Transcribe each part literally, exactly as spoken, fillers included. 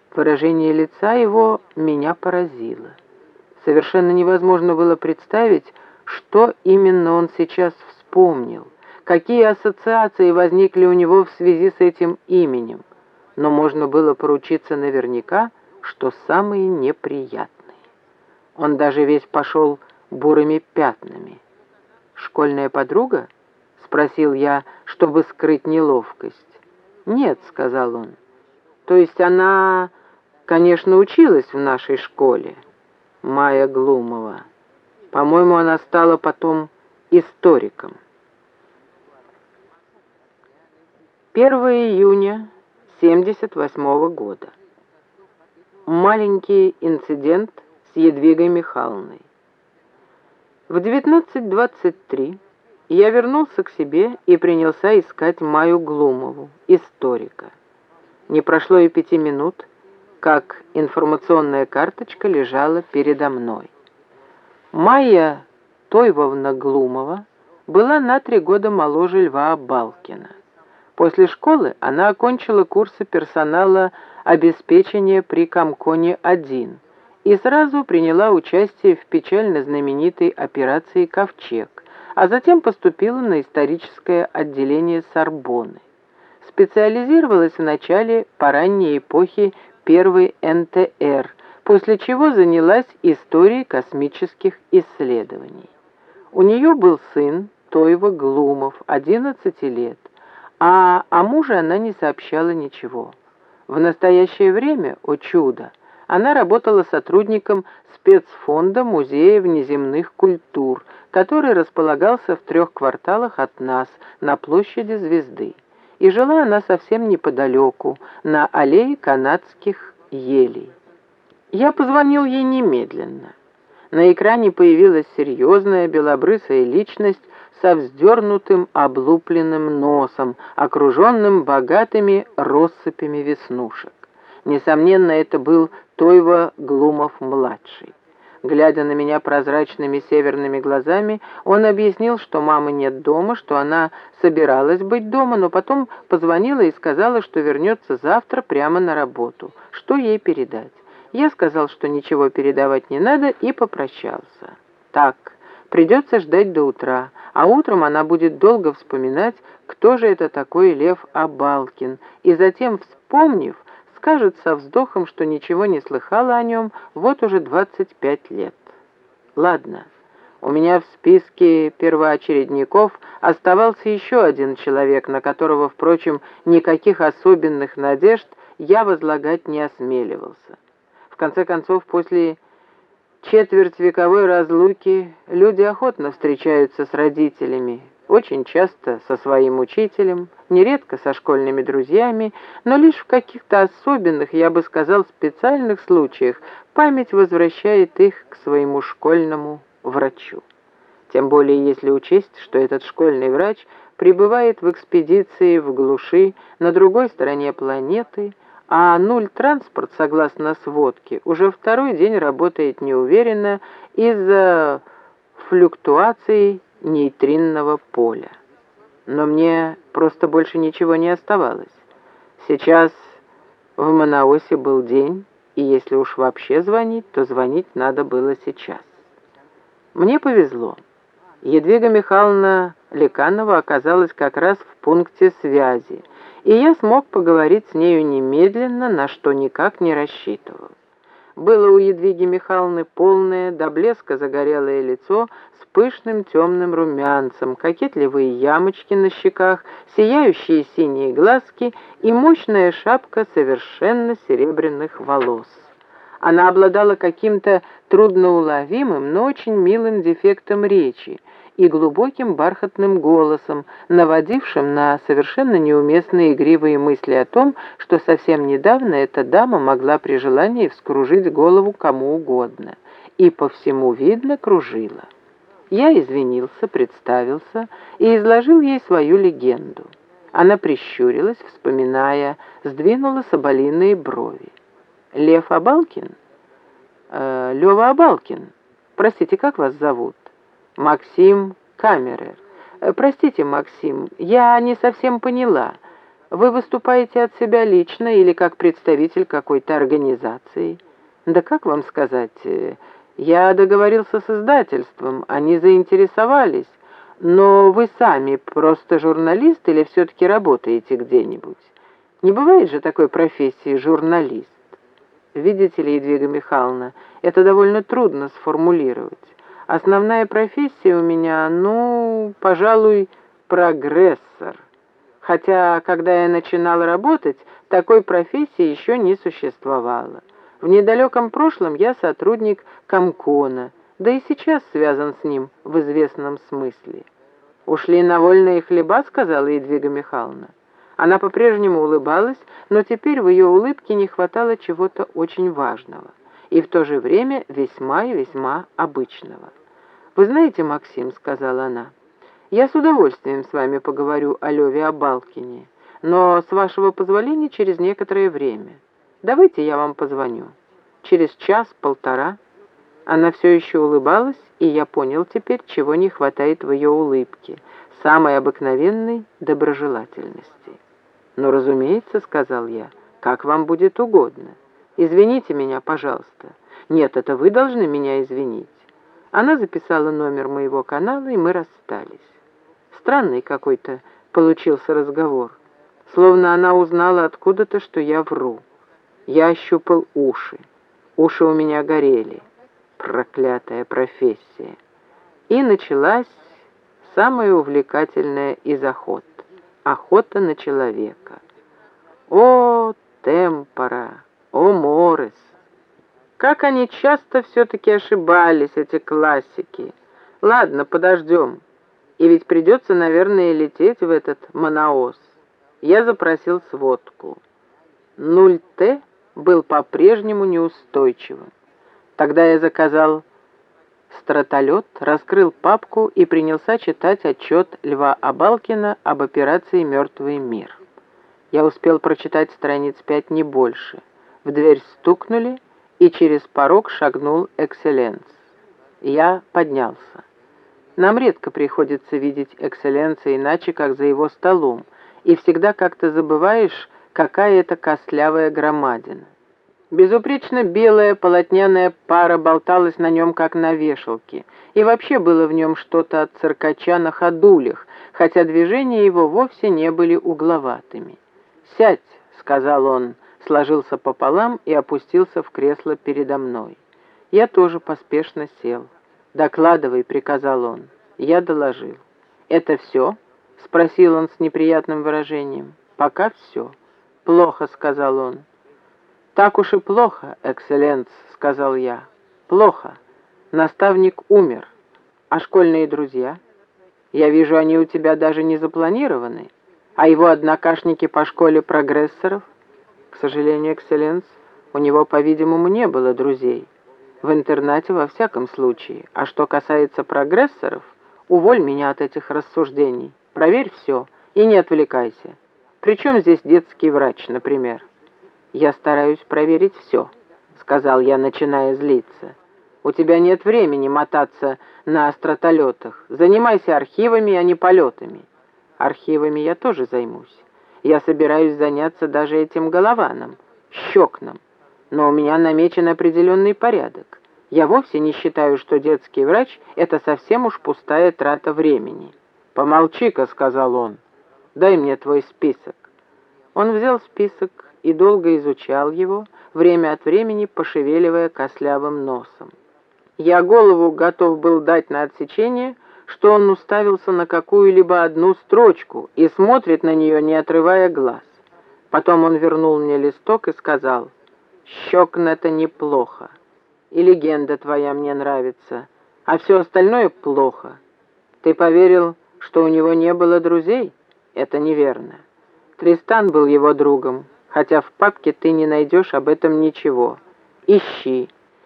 Выражение лица его меня поразило. Совершенно невозможно было представить, что именно он сейчас вспомнил, какие ассоциации возникли у него в связи с этим именем. Но можно было поручиться наверняка, что самые неприятные. Он даже весь пошел бурыми пятнами. «Школьная подруга?» — спросил я, чтобы скрыть неловкость. «Нет», — сказал он. «То есть она, конечно, училась в нашей школе. Майя Глумова. По-моему, она стала потом историком». первого июня семьдесят восьмого года. Маленький инцидент с Едвигой Михайловной. В девятнадцать двадцать три я вернулся к себе и принялся искать Майю Глумову, историка. Не прошло и пяти минут, как информационная карточка лежала передо мной. Майя Тойвовна Глумова была на три года моложе Льва Абалкина. После школы она окончила курсы персонала обеспечения при Комконе один и сразу приняла участие в печально знаменитой операции «Ковчег», а затем поступила на историческое отделение Сорбонны. Специализировалась в начале по ранней эпохи первой эн тэ эр, после чего занялась историей космических исследований. У нее был сын Тойва Глумов, одиннадцати лет, а о муже она не сообщала ничего. В настоящее время, о чудо, она работала сотрудником спецфонда Музея внеземных культур, который располагался в трех кварталах от нас, на площади Звезды. И жила она совсем неподалеку, на аллее канадских елей. Я позвонил ей немедленно. На экране появилась серьезная белобрысая личность со вздернутым облупленным носом, окруженным богатыми россыпями веснушек. Несомненно, это был Тойва Глумов-младший. Глядя на меня прозрачными северными глазами, он объяснил, что мамы нет дома, что она собиралась быть дома, но потом позвонила и сказала, что вернется завтра прямо на работу. Что ей передать? Я сказал, что ничего передавать не надо, и попрощался. Так, придется ждать до утра, а утром она будет долго вспоминать, кто же это такой Лев Абалкин, и затем, вспомнив, скажет со вздохом, что ничего не слыхала о нем вот уже двадцать пять лет. Ладно, у меня в списке первоочередников оставался еще один человек, на которого, впрочем, никаких особенных надежд я возлагать не осмеливался. В конце концов, после четвертьвековой разлуки люди охотно встречаются с родителями, очень часто со своим учителем, нередко со школьными друзьями, но лишь в каких-то особенных, я бы сказал, специальных случаях память возвращает их к своему школьному врачу. Тем более, если учесть, что этот школьный врач пребывает в экспедиции в глуши на другой стороне планеты, а нуль-транспорт, согласно сводке, уже второй день работает неуверенно из-за флюктуаций нейтринного поля. Но мне просто больше ничего не оставалось. Сейчас в Манаосе был день, и если уж вообще звонить, то звонить надо было сейчас. Мне повезло. Едвига Михайловна Леканова оказалась как раз в пункте связи, и я смог поговорить с нею немедленно, на что никак не рассчитывал. Было у Едвиги Михайловны полное, до блеска загорелое лицо с пышным темным румянцем, кокетливые ямочки на щеках, сияющие синие глазки и мощная шапка совершенно серебряных волос. Она обладала каким-то трудноуловимым, но очень милым дефектом речи и глубоким бархатным голосом, наводившим на совершенно неуместные игривые мысли о том, что совсем недавно эта дама могла при желании вскружить голову кому угодно, и по всему видно кружила. Я извинился, представился и изложил ей свою легенду. Она прищурилась, вспоминая, сдвинула соболиные брови. «Лев Абалкин?» э, «Лева Абалкин. Простите, как вас зовут?» «Максим Камерер. Простите, Максим, я не совсем поняла. Вы выступаете от себя лично или как представитель какой-то организации? Да как вам сказать? э, Я договорился с издательством, они заинтересовались. Но вы сами просто журналист или все-таки работаете где-нибудь? Не бывает же такой профессии журналист. Видите ли, Едвига Михайловна, это довольно трудно сформулировать. Основная профессия у меня, ну, пожалуй, прогрессор. Хотя, когда я начинал работать, такой профессии еще не существовало. В недалеком прошлом я сотрудник Комкона, да и сейчас связан с ним в известном смысле. «Ушли на вольные хлеба», — сказала Едвига Михайловна. Она по-прежнему улыбалась, но теперь в ее улыбке не хватало чего-то очень важного и в то же время весьма и весьма обычного. «Вы знаете, Максим», — сказала она, — «я с удовольствием с вами поговорю о Леве Абалкине, но, с вашего позволения, через некоторое время. Давайте я вам позвоню. Через час-полтора». Она все еще улыбалась, и я понял теперь, чего не хватает в ее улыбке, самой обыкновенной доброжелательности. «Ну, разумеется», — сказал я, — «как вам будет угодно. Извините меня, пожалуйста». «Нет, это вы должны меня извинить». Она записала номер моего канала, и мы расстались. Странный какой-то получился разговор, словно она узнала откуда-то, что я вру. Я ощупал уши. Уши у меня горели. Проклятая профессия. И началась самая увлекательная из охот. Охота на человека. О, темпора, о, морес! Как они часто все-таки ошибались, эти классики. Ладно, подождем. И ведь придется, наверное, лететь в этот Манаос. Я запросил сводку. Нуль Т был по-прежнему неустойчивым. Тогда я заказал стратолет, раскрыл папку и принялся читать отчет Льва Абалкина об операции «Мертвый мир». Я успел прочитать страниц пять, не больше. В дверь стукнули, и через порог шагнул экселленс. Я поднялся. Нам редко приходится видеть экселленса иначе, как за его столом, и всегда как-то забываешь, какая это костлявая громадина. Безупречно белая полотняная пара болталась на нем, как на вешалке, и вообще было в нем что-то от циркача на ходулях, хотя движения его вовсе не были угловатыми. «Сядь», — сказал он, сложился пополам и опустился в кресло передо мной. Я тоже поспешно сел. «Докладывай», — приказал он. Я доложил. «Это все?» — спросил он с неприятным выражением. «Пока все». «Плохо», — сказал он. «Так уж и плохо, экселленс», — сказал я. «Плохо. Наставник умер. А школьные друзья? Я вижу, они у тебя даже не запланированы. А его однокашники по школе прогрессоров? К сожалению, экселленс, у него, по-видимому, не было друзей. В интернате во всяком случае. А что касается прогрессоров, уволь меня от этих рассуждений. Проверь все и не отвлекайся. Причем здесь детский врач, например?» «Я стараюсь проверить все», — сказал я, начиная злиться. «У тебя нет времени мотаться на астротолетах. Занимайся архивами, а не полетами». «Архивами я тоже займусь. Я собираюсь заняться даже этим Голованом, Щекном. Но у меня намечен определенный порядок. Я вовсе не считаю, что детский врач — это совсем уж пустая трата времени». «Помолчи-ка», — сказал он. «Дай мне твой список». Он взял список и долго изучал его, время от времени пошевеливая костлявым носом. Я голову готов был дать на отсечение, что он уставился на какую-либо одну строчку и смотрит на нее, не отрывая глаз. Потом он вернул мне листок и сказал: «Щекн — это неплохо, и легенда твоя мне нравится, а все остальное плохо. Ты поверил, что у него не было друзей? Это неверно. Тристан был его другом, хотя в папке ты не найдешь об этом ничего. Ищи.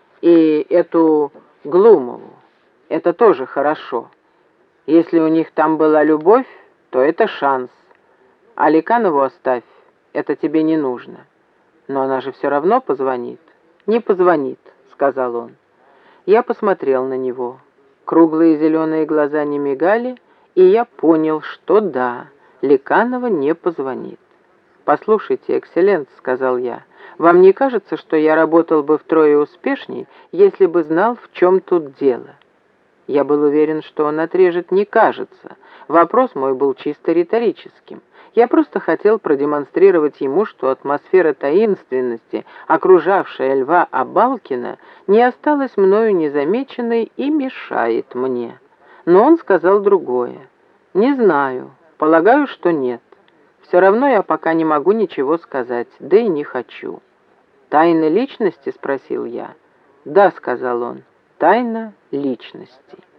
И эту Глумову. Это тоже хорошо. Если у них там была любовь, то это шанс. А Ликанову оставь, это тебе не нужно. Но она же все равно позвонит». «Не позвонит», — сказал он. Я посмотрел на него. Круглые зеленые глаза не мигали, и я понял, что да, Ликанова не позвонит. «Послушайте, экселленс», — сказал я, — «вам не кажется, что я работал бы втрое успешней, если бы знал, в чем тут дело?» Я был уверен, что он отрежет «не кажется». Вопрос мой был чисто риторическим. Я просто хотел продемонстрировать ему, что атмосфера таинственности, окружавшая Льва Абалкина, не осталась мною незамеченной и мешает мне. Но он сказал другое. «Не знаю. Полагаю, что нет. Все равно я пока не могу ничего сказать, да и не хочу». «Тайна личности?» — спросил я. «Да», — сказал он, — «тайна личности».